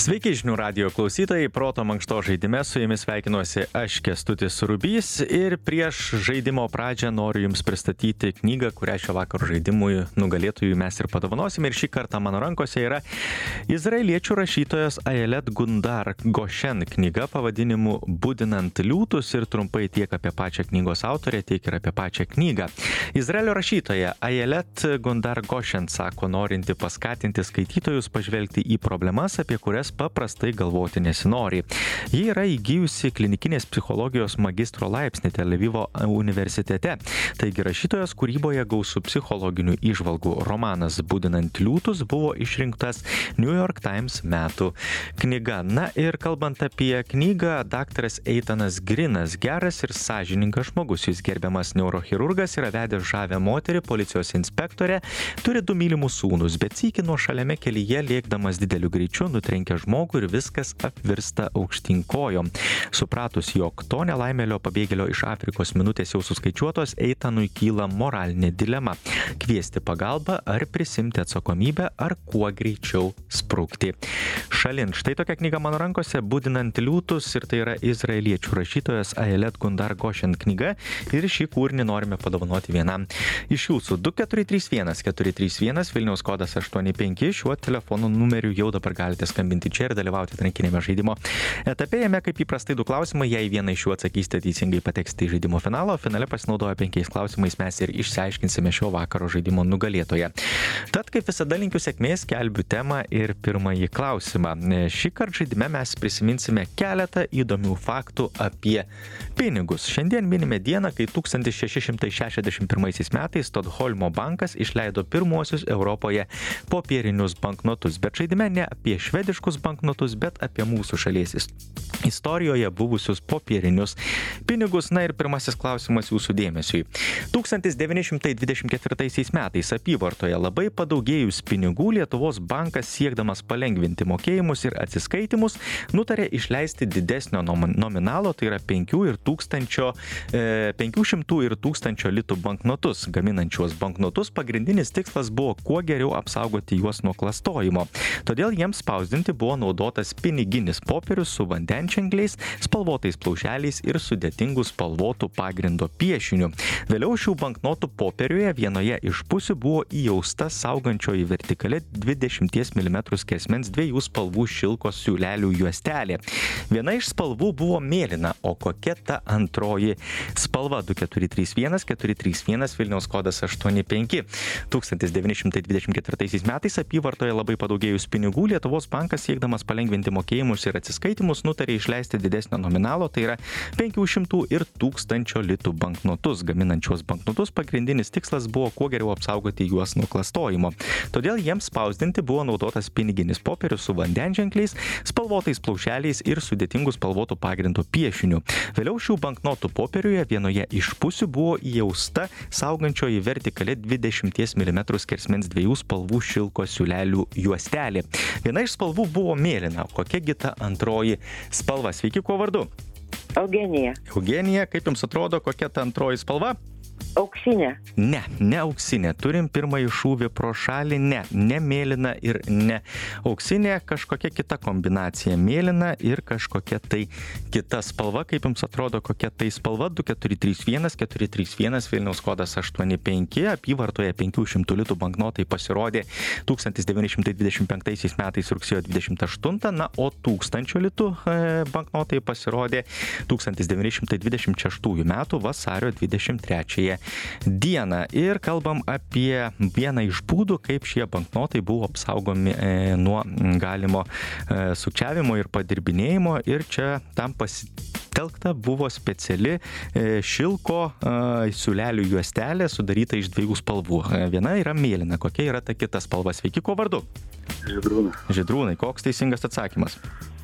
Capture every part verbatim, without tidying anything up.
Sveiki žinių radijo klausytojai, proto mankšto žaidime su jumis sveikinuosi aš Kęstutis Rubys ir prieš žaidimo pradžią noriu jums pristatyti knygą, kurią šio vakaro žaidimui nugalėtojui mes ir padovanosime. Ir šį kartą mano rankose yra izraeliečių rašytojos Ayelet Gundar Goshen knyga pavadinimu Budinant liūtus ir trumpai tiek apie pačią knygos autorę, tiek ir apie pačią knygą. Izraelio rašytoja Ayelet Gundar Goshen sako, norinti paskatinti skaitytojus pažvelgti į problemas, apie kurias paprastai galvoti nesinori. Ji yra įgijusi klinikinės psichologijos magistro laipsnį Tel Avivo universitete. Taigi rašytojos kūryboje gausų psichologinių įžvalgų. Romanas Budinant liūtus buvo išrinktas New York Times metų knyga. Na ir kalbant apie knygą, daktaras Eitanas Grinas, geras ir sąžiningas žmogus. Jis gerbiamas neurochirurgas, yra vedęs žavę moterį, policijos inspektorė, turi du mylimus sūnus, bet sykį nuo šaliame kelyje lėkdamas dideliu greičiu nutrenkia žmogų ir viskas apvirsta aukštyn kojom. Supratus, jog to nelaimėlio pabėgėlio iš Afrikos minutės jau suskaičiuotos, Eitanui kyla moralinė dilema – kviesti pagalbą ar prisimti atsakomybę ar kuo greičiau sprukti šalin. Štai tokia knyga mano rankose, Budinant liūtus, ir tai yra izraeliečių rašytojos Ayelet Gundar Goshen knyga ir šį kūrinį norime padovanoti vienam iš jūsų. du keturi trys vienas keturi trys vienas, Vilniaus kodas aštuoni penki, šiuo telefonų numeriu jau dabar galite skambinti čia ir dalyvauti atrankinėme žaidimo etape. Jame kaip įprastai du klausimai, jei vieną iš jų atsakysite teisingai, pateksite į žaidimo finalą, o finale pasinaudoję penkiais klausimais mes ir išsiaiškinsime šio vakaro žaidimo nugalėtoją. Tad kaip visada linkiu sėkmės, kelbiu temą ir pirmąjį klausimą. Šį kartą žaidime mes prisiminsime keletą įdomių faktų apie pinigus. Šiandien minime dieną, kai tūkstantis šeši šimtai šešiasdešimt pirmaisiais metais Stokholmo bankas išleido pirmuosius Europoje popierinius banknotus, bet žaidime ne apie švediškus banknotus, bet apie mūsų šalies istorijoje buvusius popierinius pinigus. Na ir pirmasis klausimas jūsų dėmesiui. tūkstantis devyni šimtai dvidešimt ketvirtaisiais metais apyvartoje labai padaugėjus pinigų, Lietuvos bankas siekdamas palengvinti mokėjimus ir atsiskaitimus nutarė išleisti didesnio nominalo, tai yra penkių ir tūkstančio, e, penkių šimtų ir tūkstančio litų banknotus. Gaminančios banknotus pagrindinis tikslas buvo kuo geriau apsaugoti juos nuo klastojimo. Todėl jiems spausdinti buvo naudotas piniginis popierius su vandenženkliais, spalvotais plaušeliais ir sudėtingų spalvotų pagrindo piešiniu. Vėliau šių banknotų popieriuje vienoje iš pusių buvo įjausta saugančioji vertikali dvidešimt milimetrų skersmens dviejų spalvų šilkos siūlelių juostelė. Viena iš spalvų buvo mėlyna, o kokia ta antroji spalva? du keturi trys vienas keturi trys vienas, Vilniaus kodas aštuoni penki. tūkstantis devyni šimtai dvidešimt ketvirtaisiais metais apyvartoje labai padaugėjus pinigų, Lietuvos bankas siekdamas palengvinti mokėjimus ir atsiskaitimus nutarė išleisti didesnio nominalo, tai yra penkių šimtų ir tūkstančio litų banknotus. Gaminančios banknotus pagrindinis tikslas buvo kuo geriau apsaugoti juos nuo klastojimo. Todėl jiems spausdinti buvo naudotas piniginis popierius su vandenženkliais, spalvotais plaušeliais ir sudėtingų spalvotų pagrindo piešiniu. Vėliau šių banknotų popieriuje vienoje iš pusių buvo įjausta saugančioji vertikali dvidešimt milimetrų skersmens dviejų spalvų šilkos siūlelių juostelė. Viena iš spalvų buvo mėlyna. Kokiagi ta antroji spalva? Sveiki, kuo vardu? Eugenija. Eugenija, kaip jums atrodo, kokia ta antroji spalva? Auksinė. Ne, ne auksinė. Turim pirmąjį šūvį pro šalį. Ne, ne mėlyna ir ne auksinė. Kažkokia kita kombinacija. Mėlyna ir kažkokia tai kita spalva. Kaip jums atrodo, kokia tai spalva? du keturi trys vienas keturi trys vienas, Vilniaus kodas aštuoni penki. Apyvartoje penkių šimtų litų banknotai pasirodė tūkstantis devyni šimtai dvidešimt penktaisiais metais rugsėjo dvidešimt aštuntą, na, o tūkstančio litų e, banknotai pasirodė tūkstantis devyni šimtai dvidešimt šeštųjų metų vasario dvidešimt trečiąją dieną. Ir kalbam apie vieną iš būdų, kaip šie banknotai buvo apsaugomi e, nuo galimo e, sukčiavimo ir padirbinėjimo. Ir čia tam pasitelkta buvo speciali e, šilko e, siūlelių juostelė sudaryta iš dviejų spalvų. E, viena yra mėlyna. Kokia yra ta kita spalva? Sveiki, kuo vardu? Žydrūnai. Žydrūnai, koks teisingas atsakymas?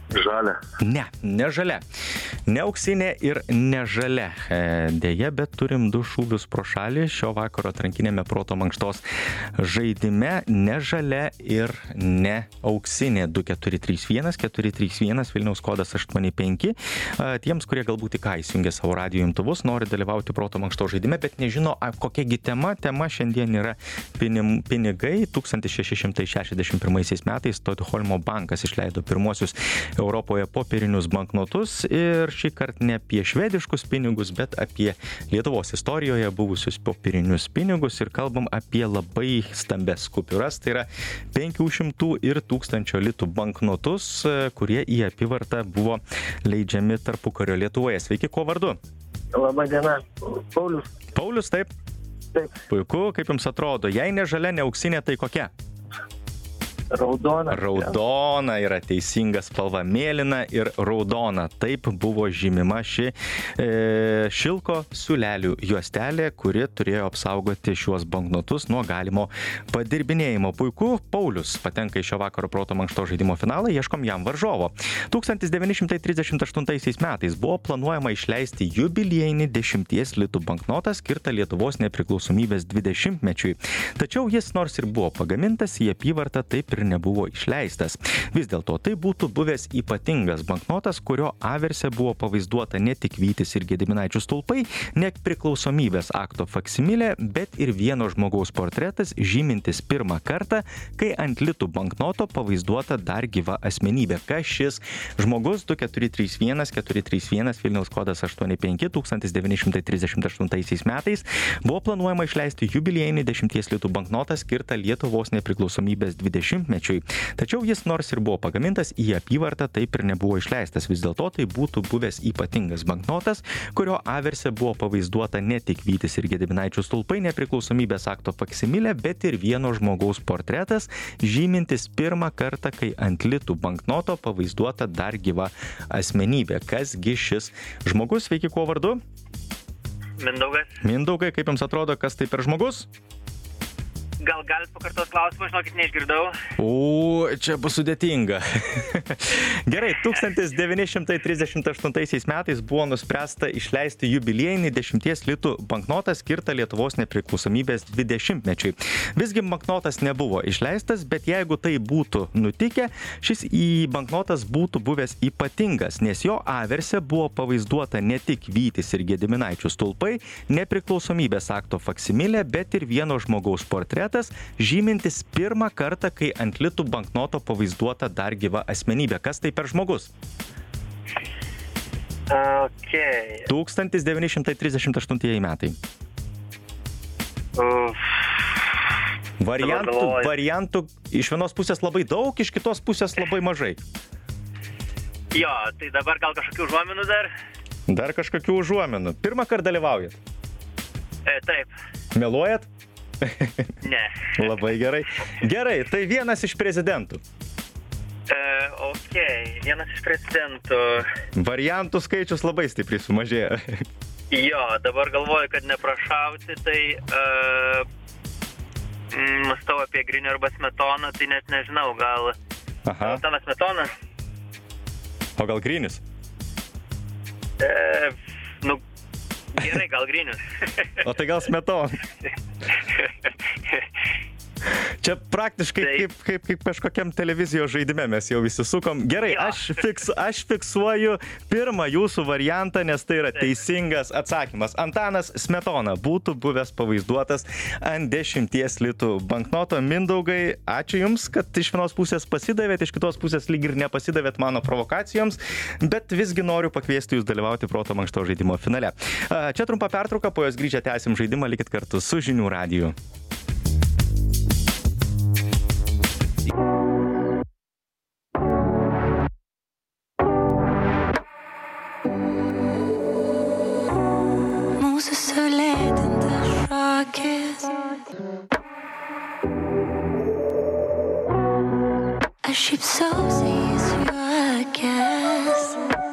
Žalia. Ne, ne žalia. Ne auksinė ir ne žalia. E, Deja, bet turim du šūvius pro šalį šio vakaro atrankinėme proto mankštos žaidime. Ne žalia ir ne auksinė. Du keturi trys vienas keturi trys vienas Vilniaus kodas aštuoni penki. E, tiems, kurie galbūt tik ką įsijungė savo radijo imtuvus, nori dalyvauti proto mankštos žaidime, bet nežino, kokiagi tema. Tema šiandien yra pinim, pinigai. tūkstantis šeši šimtai šešiasdešimt pirmaisiais metais Stokholmo bankas išleido pirmuosius Europoje popierinius banknotus ir šį kartą ne apie švediškus pinigus, bet apie Lietuvos istorijoje buvusius popierinius pinigus ir kalbam apie labai stambes kupiūras, tai yra penkių šimtų ir tūkstančio litų banknotus, kurie į apyvartą buvo leidžiami tarpukario Lietuvoje. Sveiki, kuo vardu? Labą dieną. Paulius. Paulius, taip? Taip. Puiku, kaip jums atrodo, jei ne žalia, ne auksinė, tai kokia? Raudona. Raudona yra teisinga spalva, mėlyna ir raudona. Taip buvo žymima ši e, šilko siūlelių juostelė, kuri turėjo apsaugoti šiuos banknotus nuo galimo padirbinėjimo. Puiku, Paulius patenka į šio vakaro proto mankštos žaidimo finalą, ieškom jam varžovo. tūkstantis devyni šimtai trisdešimt aštuntaisiais metais buvo planuojama išleisti jubiliejinį dešimties litų banknotą skirtą Lietuvos nepriklausomybės dvidešimtmečiui. Tačiau jis nors ir buvo pagamintas, į apyvartą taip ir nebuvo išleistas. Vis dėlto tai būtų buvęs ypatingas banknotas, kurio averse buvo pavaizduota ne tik Vytis ir Gediminaičių stulpai, ne priklausomybės akto faksimilė, bet ir vieno žmogaus portretas, žymintis pirmą kartą, kai ant litų banknoto pavaizduota dar gyva asmenybė. Kas šis žmogus? Du keturi trys vienas keturi trys vienas Vilniaus kodas aštuoni penki tūkstantis devyni šimtai trisdešimt aštuntaisiais metais buvo planuojama išleisti jubiliejinį dešimties litų banknotą skirtą Lietuvos nepriklausomybės dvidešimtmečiui. Tačiau jis nors ir buvo pagamintas, į apyvartą taip ir nebuvo išleistas. Vis dėlto tai būtų buvęs ypatingas banknotas, kurio averse buvo pavaizduota ne tik Vytis ir Gediminaičių stulpai, nepriklausomybės akto faksimilė, bet ir vieno žmogaus portretas, žymintis pirmą kartą, kai ant litų banknoto pavaizduota dar gyva asmenybė. Kasgi šis žmogus? Sveiki, kuo vardu? Mindaugas. Mindaugai, kaip jums atrodo, kas tai per žmogus? Gal galit pakartot klausimą, žinokit, neišgirdau. O, čia bus sudėtinga. Gerai, tūkstantis devyni šimtai trisdešimt aštuntaisiais metais buvo nuspręsta išleisti jubiliejinį dešimties litų banknotą skirtą Lietuvos nepriklausomybės dvidešimtmečiui. Visgi banknotas nebuvo išleistas, bet jeigu tai būtų nutikę, šis į banknotas būtų buvęs ypatingas, nes jo averse buvo pavaizduota ne tik Vytis ir Gediminaičių stulpai, nepriklausomybės akto faksimilė, bet ir vieno žmogaus portretas, žymintis pirmą kartą, kai ant litų banknoto pavaizduota dar gyva asmenybė. Kas tai per žmogus? Okay. tūkstantis devyni šimtai trisdešimt aštuntieji metai. Uf. Variantų, variantų iš vienos pusės labai daug, iš kitos pusės labai mažai. Jo, tai dabar gal kažkokių užuominų dar? Dar kažkokių užuominų. Pirmą kartą dalyvaujat? E, taip. Meluojat? Ne. Labai gerai. Gerai, tai vienas iš prezidentų. E, ok, vienas iš prezidentų. Variantų skaičius labai stipriai sumažėjo. Jo, dabar galvoju, kad neprašauti, tai uh, mąstau apie Grinių arba Smetoną, tai net nežinau, gal Aha. Antanas Smetona? O gal Grinius? E, nu, gerai, gal Grinius. O tai gal Smetona? Čia praktiškai kaip, kaip, kaip kažkokiam televizijos žaidime mes jau visi sukom. Gerai, ja. aš, fiks, aš fiksuoju pirmą jūsų variantą, nes tai yra teisingas atsakymas. Antanas Smetona būtų buvęs pavaizduotas ant dešimties litų banknoto. Mindaugai, ačiū Jums, kad iš vienos pusės pasidavėt, iš kitos pusės lyg ir nepasidavėt mano provokacijoms, bet visgi noriu pakviesti Jūs dalyvauti proto mankštos žaidimo finale. Čia trumpa pertrauka, po jos grįžę tęsim žaidimą, likit kartu su Žinių radiju. Mūsų sulėtintas šokis, aš šypsausi, jis juokias.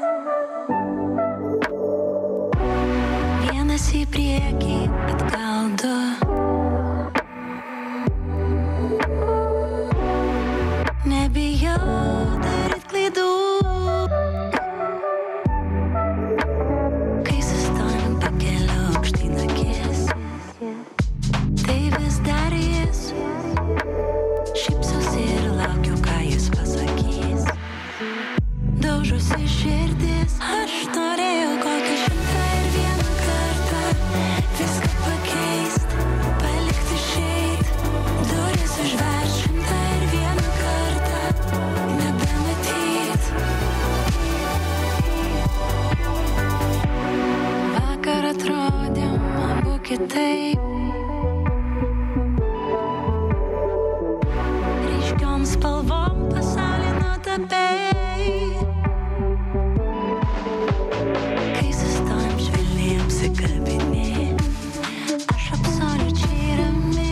Vienas į priekį atgal du. Nebijau daryt klaidų. bei. Kai sustojam švelniai apsikabinėt, aš absoliučiai rami.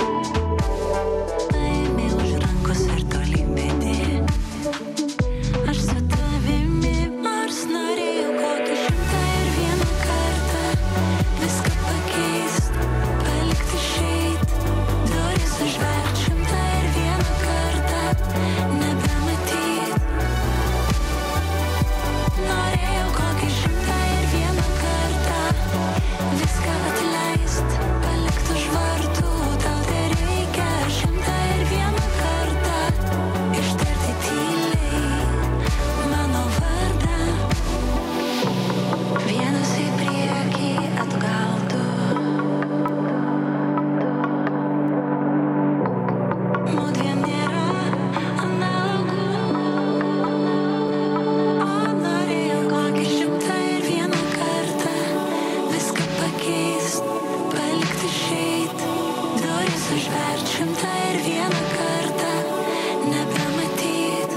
Paėmė už rankos ir tolyn vedė. Aš su tavimi, nors norėjau kokį šimtą ir vieną kartą viską pakeist, palikt išeit, duris užvert šimtą ir vieną kartą, nebematyt. Norėjau kokį šimtą ir vieną kartą viską atleist, palikt už vartų, tau tereikia šimtą ir vieną kartą ištarti tyliai mano vardą. Vienas į priekį atgal du. Mudviem nėra analogų. O norėjau kokį šimtą ir vieną kartą viską pakeist, palikt išeit, duris užvert šimtą ir vieną kartą, nebematyt.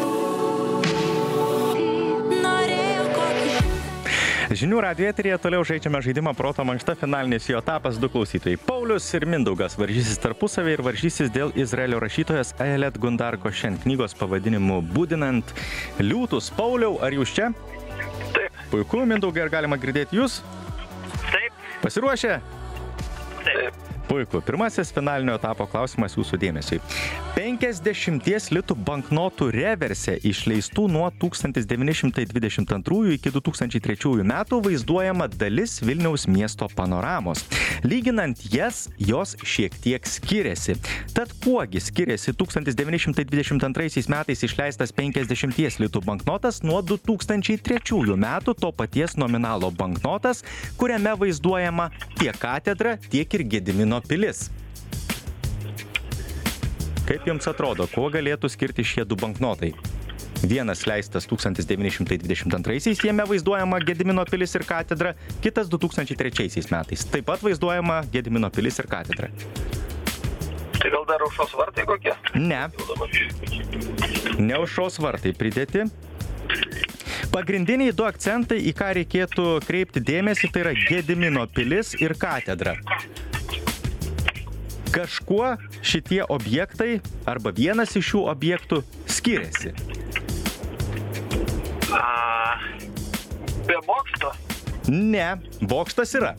Norėjau kokį šimtą. Žinių radijo eteryje toliau žaidžiame žaidimą Proto mankšta, finalinis jo etapas, du klausytojai. Paulius ir Mindaugas varžysis tarpusavį ir varžysis dėl Izraelio rašytojas Ayelet Gundar Koshen knygos pavadinimu Budinant liūtus. Pauliau, ar jūs čia? Taip. Puiku, Mindaugai, ar galima girdėti jūs? Taip, Pasiruošę? taip. Puiku. Pirmasis finalinio etapo klausimas jūsų dėmesiui. penkiasdešimties litų banknotų reverse išleistų nuo tūkstantis devyni šimtai dvidešimt antrųjų iki du tūkstančiai trečiųjų metų vaizduojama dalis Vilniaus miesto panoramos. Lyginant jas, jos šiek tiek skiriasi. Tad kuogi skiriasi tūkstantis devyni šimtai dvidešimt antraisiais metais išleistas penkiasdešimties litų banknotas nuo du tūkstančiai trečiųjų metų to paties nominalo banknotas, kuriame vaizduojama tiek katedra, tiek ir Gedimino pilis. Kaip jums atrodo, kuo galėtų skirti šie du banknotai? Vienas leistas tūkstantis devyni šimtai dvidešimt antraisiais, jame vaizduojama Gedimino pilis ir katedra, kitas du tūkstančiai trečiaisiais metais. Taip pat vaizduojama Gedimino pilis ir katedra. Tai gal dar aušros vartai kokie? Ne, ne aušros vartai pridėti. Pagrindiniai du akcentai, į ką reikėtų kreipti dėmesį, tai yra Gedimino pilis ir katedra. Kažkuo šitie objektai, arba vienas iš šių objektų, skiriasi. A, Be bokšto? Ne, bokštas yra.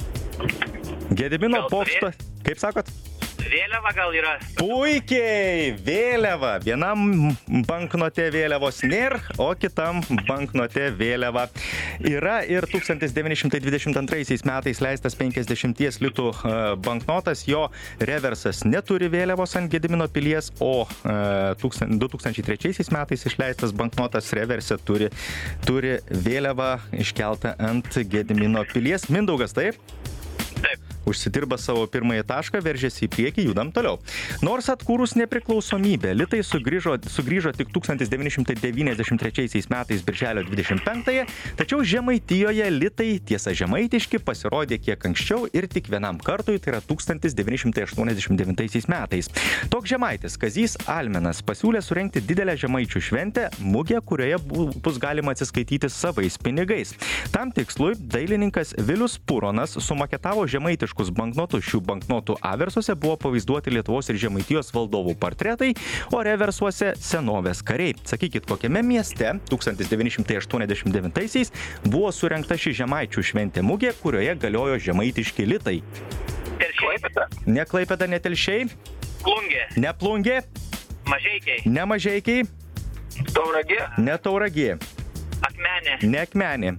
Gedimino Gal bokštas, kaip sakot? vėliava gal yra. Puikiai, vėliava. Vienam banknote vėliavos nėra, o kitam banknote vėliava yra. Ir tūkstantis devyni šimtai dvidešimt antraisiais metais leistas penkiasdešimties litų e, banknotas, jo reversas neturi vėliavos ant Gedimino pilies, o e, du tūkstančiai trečiaisiais metais išleistas banknotas reverse turi, turi vėliavą iškeltą ant Gedimino pilies. Mindaugas, taip? Taip. Užsidirba savo pirmąjį tašką, veržėsi į priekį, judam toliau. Nors atkūrus nepriklausomybę, litai sugrįžo, sugrįžo tik tūkstantis devyni šimtai devyniasdešimt trečiaisiais metais birželio dvidešimt penktąją, tačiau Žemaitijoje litai, tiesa žemaitiški, pasirodė kiek anksčiau ir tik vienam kartui, tai yra tūkstantis devyni šimtai aštuoniasdešimt devintaisiais metais. Toks žemaitis Kazys Almenas pasiūlė surengti didelę žemaičių šventę, mugę, kurioje bus galima atsiskaityti savais pinigais. Tam tikslui dailininkas Vilius Puronas sumaketavo žemaitiškus banknotus. Šių banknotų aversuose buvo pavaizduoti Lietuvos ir Žemaitijos valdovų portretai, o reversuose senovės kariai. Sakykit, kokiame mieste tūkstantis devyni šimtai aštuoniasdešimt devintaisiais buvo surengta ši žemaičių šventė mugė, kurioje galiojo žemaitiški litai? Telšiai. Ne Klaipėda, ne Telšiai, Plungė. ne Plungė, Mažeikiai. ne Mažeikiai, Tauragė? ne Tauragė, Akmenė. ne Akmenė,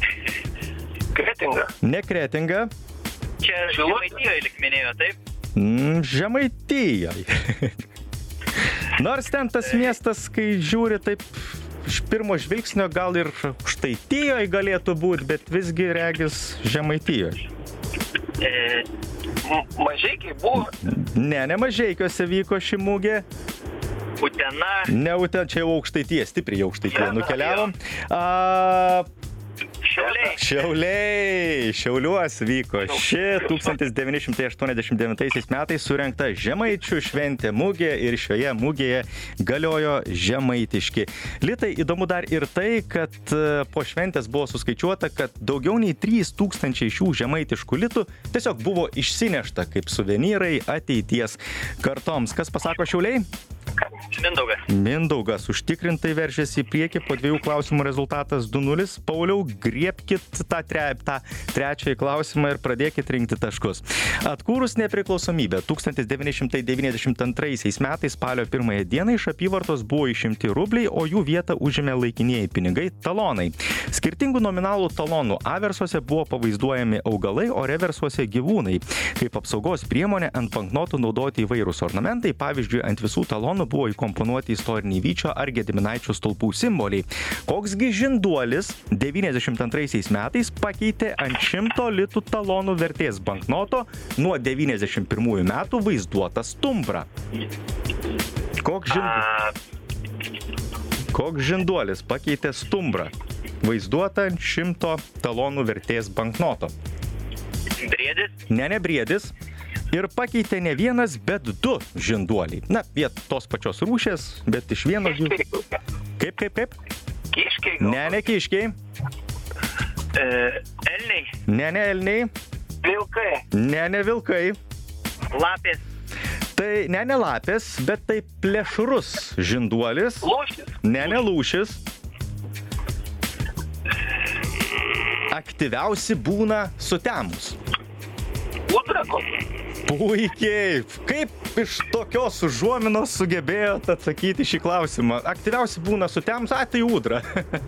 Kretinga? ne Kretinga, Čia Žemaitijoje lik minėjo, taip? mm, Žemaitijoje. Nors ten tas miestas, kai žiūri taip iš pirmo žvilgsnio, gal ir Aukštaitijoje galėtų būti, bet visgi regis Žemaitijoje. E, Mažeikiai buvo? Ne, ne Mažeikiuose vyko ši mugė. Utena. Ne, Utena, čia jau Aukštaitija, stipriai Aukštaitija nukeliavom. A, Šiauliai. Šiauliai, Šiauliuos vyko ši tūkstantis devyni šimtai aštuoniasdešimt devintaisiais metais surengta žemaičių šventė mugė ir šioje mugėje galiojo žemaitiški litai. Įdomu dar ir tai, kad po šventės buvo suskaičiuota, kad daugiau nei trys tūkstančiai šių žemaitiškų litų tiesiog buvo išsinešta kaip suvenyrai ateities kartoms. Kas pasako Šiauliai? Mindaugas. Mindaugas užtikrintai veržėsi į priekį, po dviejų klausimų rezultatas du nulis. Pauliau, griebkit tą, tre, tą trečiąjį klausimą ir pradėkit rinkti taškus. Atkūrus nepriklausomybę tūkstantis devyni šimtai devyniasdešimt antraisiais metais spalio pirmąją dieną iš apyvartos buvo išimti rubliai, o jų vietą užėmė laikinieji pinigai talonai. Skirtingų nominalų talonų aversuose buvo pavaizduojami augalai, o reversuose gyvūnai. Kaip apsaugos priemonė ant banknotų naudoti įvairūs ornamentai, pavyzdžiui, ant visų talonų buvo įkomponuoti istoriniai Vyčio ar Gediminaičio stulpų simboliai. Koksgi žinduolis devyniasdešimt antraisiais metais pakeitė ant šimto litų talonų vertės banknoto nuo devyniasdešimt pirmųjų metų vaizduotą stumbrą? Koks žinduolis? Koks žinduolis pakeitė stumbrą vaizduotą ant šimto talonų vertės banknoto? Briedis. Ne, ne briedis. Ir pakeitė ne vienas, bet du žinduoliai. Na, jie tos pačios rūšės, bet iš vieno jų... Kaip, kaip, kaip? Kiškiai. Ne, ne kiškiai. E, elniai. Ne, ne elniai. Vilkai. Ne, ne vilkai. Lapės. Tai ne, ne lapės, bet tai plėšrus žinduolis. Lūšis. Ne, ne lūšis. Aktyviausi būna sutemus. Ūdra kokia. Puikiai. Kaip iš tokios užuominos sugebėjot atsakyti šį klausimą? Aktyviausi būna sutemus, a, tai ūdra.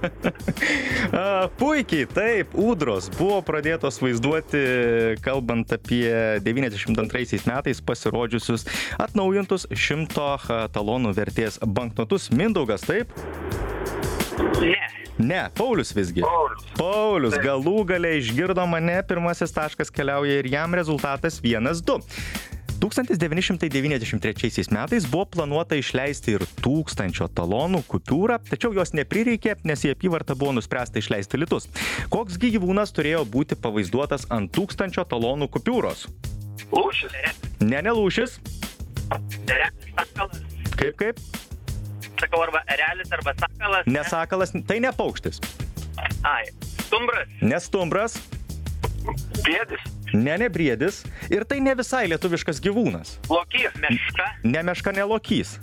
Puikiai, taip, ūdros buvo pradėtos vaizduoti, kalbant apie devyniasdešimt antraisiais metais pasirodžiusius atnaujintus šimto talonų vertės banknotus. Mindaugas, taip? Ne. Ne, Paulius visgi. Paulius. Paulius galų gale išgirdo mane, pirmasis taškas keliauja ir jam rezultatas vienas du. tūkstantis devyni šimtai devyniasdešimt trečiaisiais metais buvo planuota išleisti ir tūkstančio talonų kupiūrą, tačiau jos neprireikė, nes į apyvartą buvo nuspręsta išleisti litus. Koks gyvūnas turėjo būti pavaizduotas ant tūkstančio talonų kupiūros? Lūšis. Ne, ne lūšis. Sakalas. Kaip, kaip? Sakau, arba erelis, arba sakalas. Ne sakalas, tai ne paukštis. Ai, stumbras. Ne stumbras. Briedis. Ne, ne briedis. Ir tai ne visai lietuviškas gyvūnas. Lokys. Meška. Ne meška, ne lokys.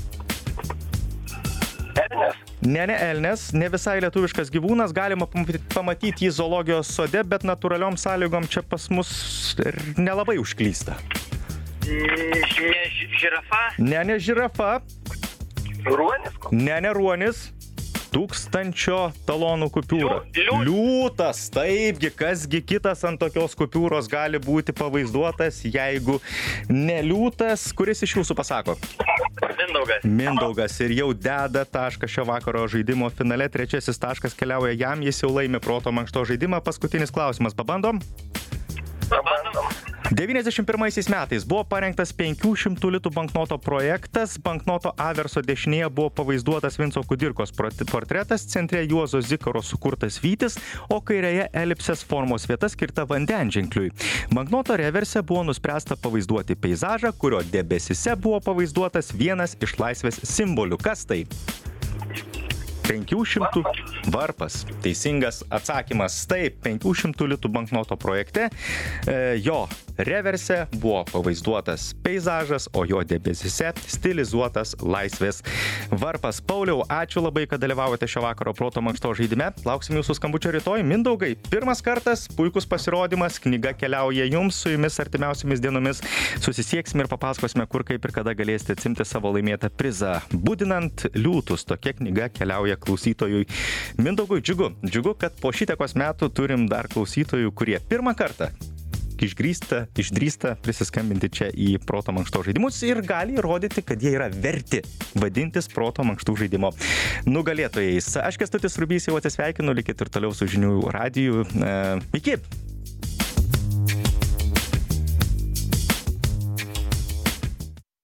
Elnes. Ne, ne elnes, ne visai lietuviškas gyvūnas, galima pamatyti jį zoologijos sode, bet natūraliom sąlygom čia pas mus nelabai užklysta. Ne ži- žirafa. Ne, ne žirafa, Ruonis. ne, ne ruonis, tūkstančio talonų kupiūra. Liū- liūtas. Liūtas, taipgi, kasgi kitas ant tokios kupiūros gali būti pavaizduotas, jeigu ne liūtas, kuris iš jūsų pasako? Mindaugas. Mindaugas ir jau deda tašką šio vakaro žaidimo finale. Trečiasis taškas keliauja jam, jis jau laimi proto mankšto žaidimą. Paskutinis klausimas, pabandom? Pabandom. devyniasdešimt pirmaisiais metais buvo parengtas penkių šimtų litų banknoto projektas. Banknoto averso dešinėje buvo pavaizduotas Vinco Kudirkos portretas, centre Juozo Zikaro sukurtas vytis, o kairėje elipsės formos vieta skirta vandenženkliui. Banknoto reverse buvo nuspręsta pavaizduoti peizažą, kurio debesyse buvo pavaizduotas vienas iš laisvės simbolių. Kas tai? penkių šimtų varpas. Teisingas atsakymas. Taip, penkių šimtų litų banknoto projekte e, jo reverse buvo pavaizduotas peizažas, o jo debesyse stilizuotas laisvės varpas. Pauliau, ačiū labai, kad dalyvavote šio vakaro proto mankšto žaidime. Lauksim jūsų skambučio rytoj. Mindaugai, pirmas kartas, puikus pasirodymas, knyga keliauja jums, su jumis artimiausiamis dienomis susisieksim ir papasakosime, kur, kaip ir kada galėsite atsimti savo laimėtą prizą. Budinant liūtus, tokia knyga keliauja klausytojui Mindaugui. Džiugu, džiugu, kad po šitiekos metų turim dar klausytojų, kurie pirmą kartą išgrįsta, išdrįsta prisiskambinti čia į proto mankšto žaidimus ir gali įrodyti, kad jie yra verti vadintis proto mankštų žaidimo nugalėtojais. Aš Kęstutis Rubys jau atsisveikinu, likit ir toliau su žinių radiju. E, iki!